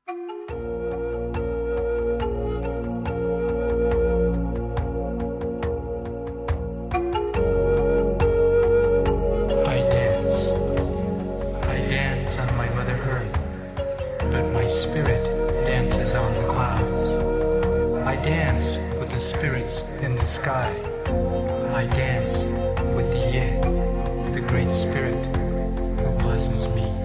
On my Mother Earth, but my spirit dances on the clouds. I dance with the spirits in the sky. I dance with the Yin, the great spirit who blesses me.